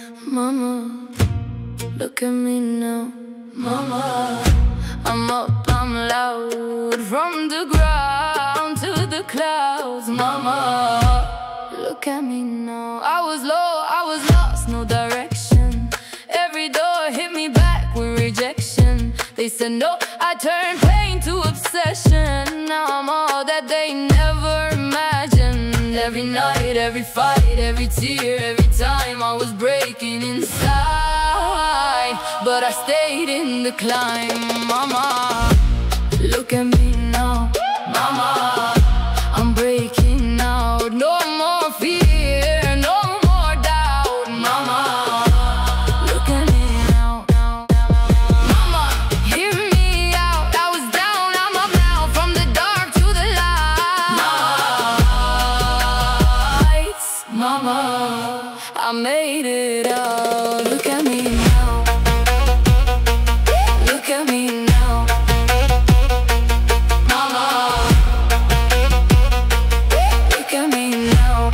Mama, look at me now. Mama, I'm up, I'm loud, from the ground to the clouds. Mama, look at me now. I was low, I was lost, no direction. Every door hit me back with rejection. They said no, I turned pain to obsession. Now I'm all that they never imagined. Every night, every fight, every tear, every time I was breaking inside, but I stayed in the climb. Mama, look at me now. Mama, I'm breaking out. No more fear, no more doubt. Mama, look at me now. Mama, hear me out. I was down, I'm up now, from the dark to the light. Mama, I made it out. Look at me now. Look at me now. Mama, look at me now.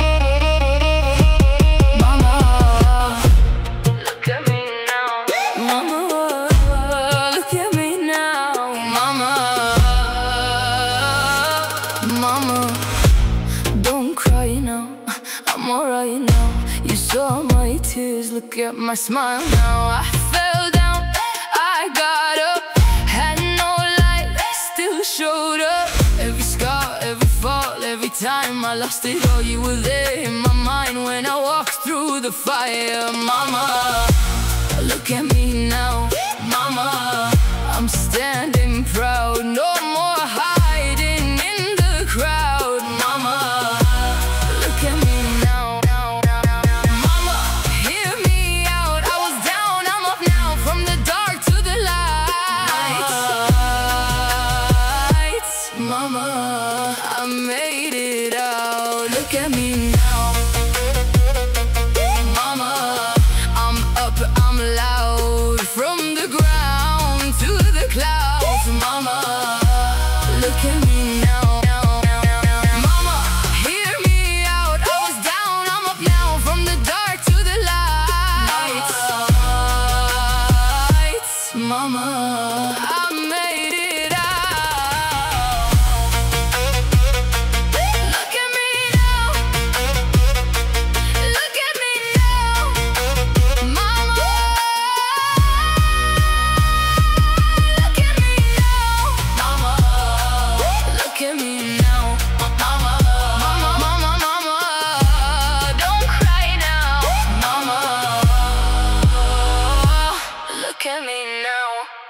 Mama, look at me now. Mama, look at me now. Mama, Mama, don't cry now, I'm alright now. You saw my tears, look at my smile now. I fell down, I got up, had no light, still showed up. Every scar, every fall, every time I lost it all, you were there in my mind when I walked through the fire. Mama, look at me now. Mama, I'm standing proud, no more hiding in the crowd. Mama, look at me now. Mama, hear me out. I was down, I'm up now, from the dark to the light. Mama, I made it out. Look at me now. Mama, I'm up, I'm loud, from the ground to the clouds. Mama, look at me now. Mama, hear me out. I was down, I'm up now, from the dark to the light. Mama, I made it out. Look at me now. Look at me now. Mama, look at me now. Mama, look at me now. Mama, don't cry now. Mama, look at me now.